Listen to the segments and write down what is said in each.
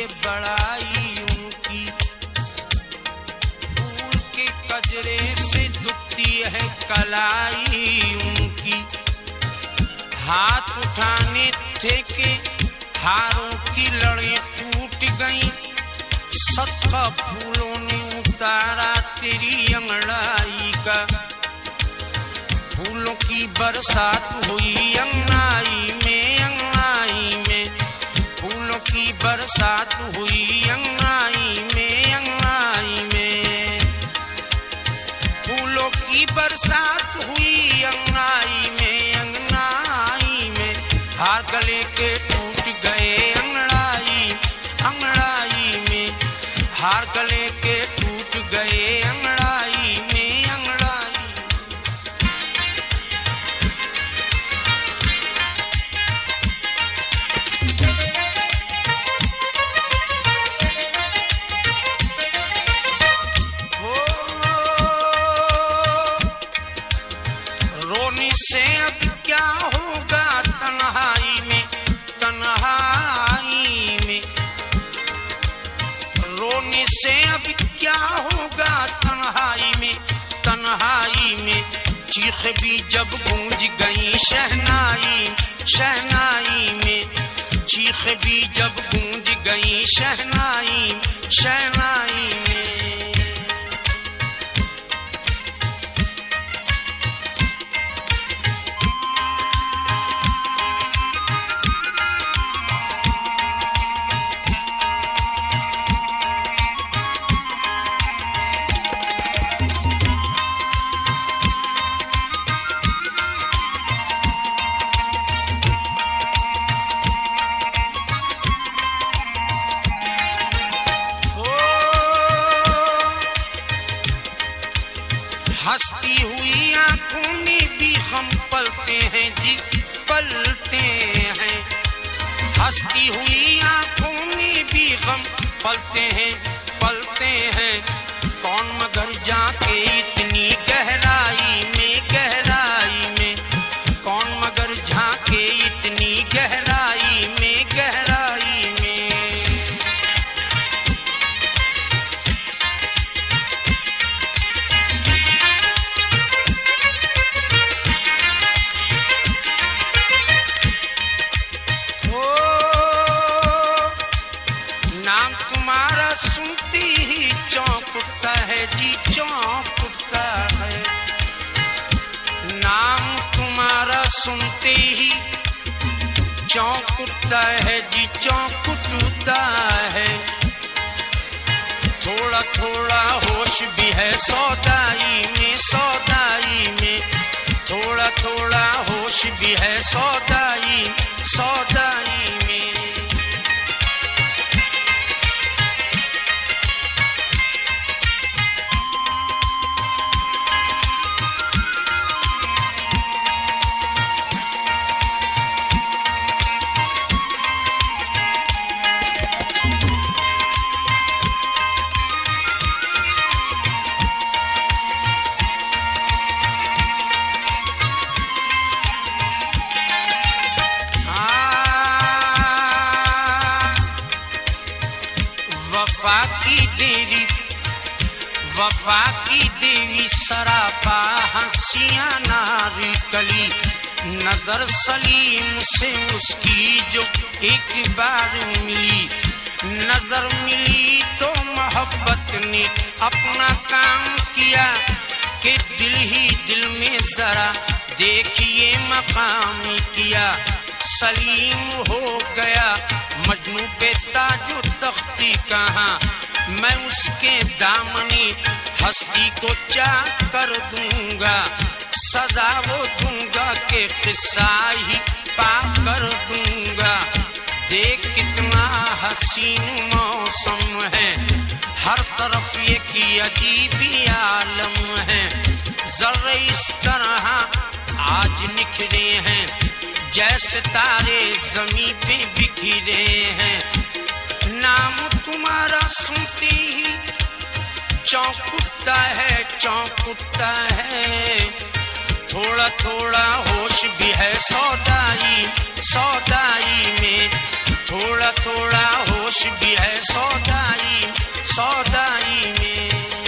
ये बड़ाई उनकी, फूल के कजरे से दुखती है कलाई उनकी। हाथ उठाने थे के हारों की लड़ें टूट गईं, सत्ता फूलों ने उतारा तेरी अंगड़ाई का। फूलों की बरसात हुई अंगनाई में, अंगनाई में फूलों की बरसात हुई अंगनाई में, अंगनाई में फूलों की बरसात हुई अंगनाई में, अंगनाई में हार गले के टूट गए अंगड़ाई, अंगड़ाई में हार गले के टूट गए अंगड़ाई में, अंगड़ाई। रोने से अब क्या होगा तन्हाई में, तन्हाई में रोने से अब क्या होगा तन्हाई में, तन्हाई में चीख भी जब गूंज गई शहनाई, शहनाई में चीख भी जब गूंज गई शहनाई, शहनाई में। हंसती हुई आंखों में भी हम पलते हैं जी, पलते हैं। हंसती हुई आंखों में भी हम पलते हैं, पलते हैं। कौन मगर जाके इतनी गहराई में, गहराई में कौन मगर झांके इतनी गहराई में, गहराई में। नाम तुम्हारा सुनते ही चौंक उठता है जी, चौंक उठता है। नाम तुम्हारा सुनते ही चौंक उठता है जी, चौंक उठता है। थोड़ा थोड़ा होश भी है सौदाई में, सौदाई में थोड़ा थोड़ा होश भी है सौदाई, सौदाई में। वफा की देवी सरापा हंसियां नारी कली, नजर सलीम से उसकी जो एक बार मिली, नजर मिली तो मोहब्बत ने अपना काम किया कि दिल ही दिल में जरा देखिए मकाम किया। सलीम हो गया मजनू पे ताजो तख्ती कहाँ, मैं उसके दामनी हस्ती को चाक कर दूंगा, सजा वो दूंगा के किस्सा ही पाक कर दूंगा। देख कितना हसीन मौसम है, हर तरफ ये की अजीब आलम है। जर्रे इस तरह आज निखरे हैं जैसे तारे जमीन पे बिखरे हैं। नाम तुम्हारा सुनते ही चौंक उठता है, चौंक उठता है। थोड़ा थोड़ा होश भी है सौदाई, सौदाई में थोड़ा थोड़ा होश जोश भी है सौदाई सौदाई में।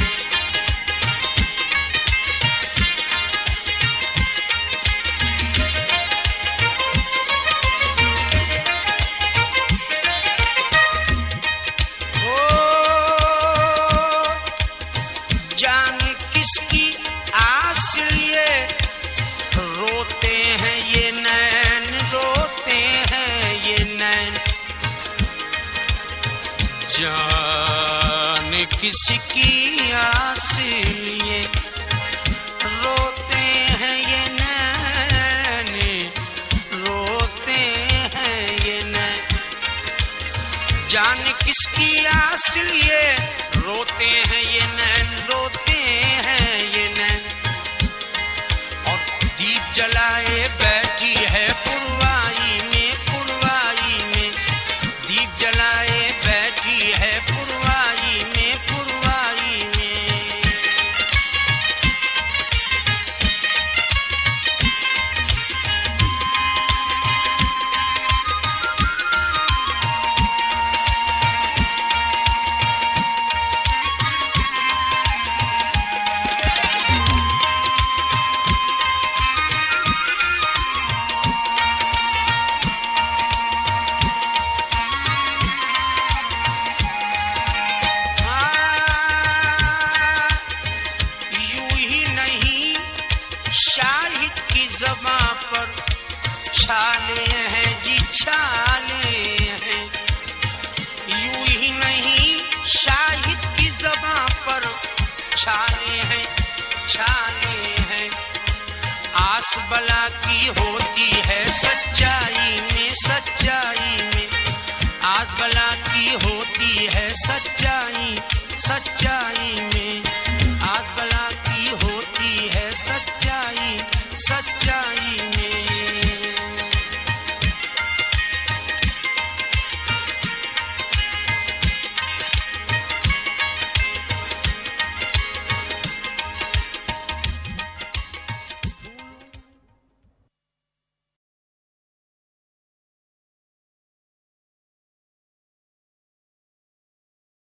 जान किसकी आस लिए रोते हैं ये नैन, रोते हैं ये नैन। जान किसकी आस लिए रोते हैं ये नैन, रोते हैं ये नैन। और दीप जलाए बैठी है पुरवाई में, पुरवाई में दीप जलाए बैठी है पुरवाई में, पुरवाई में। छाले हैं जी छाले हैं, यूं ही नहीं शाहिद की ज़बां पर छाले हैं, छाले हैं। आस बला की होती है सच्चाई में, सच्चाई में आस बला की होती है सच्चाई, सच्चाई में।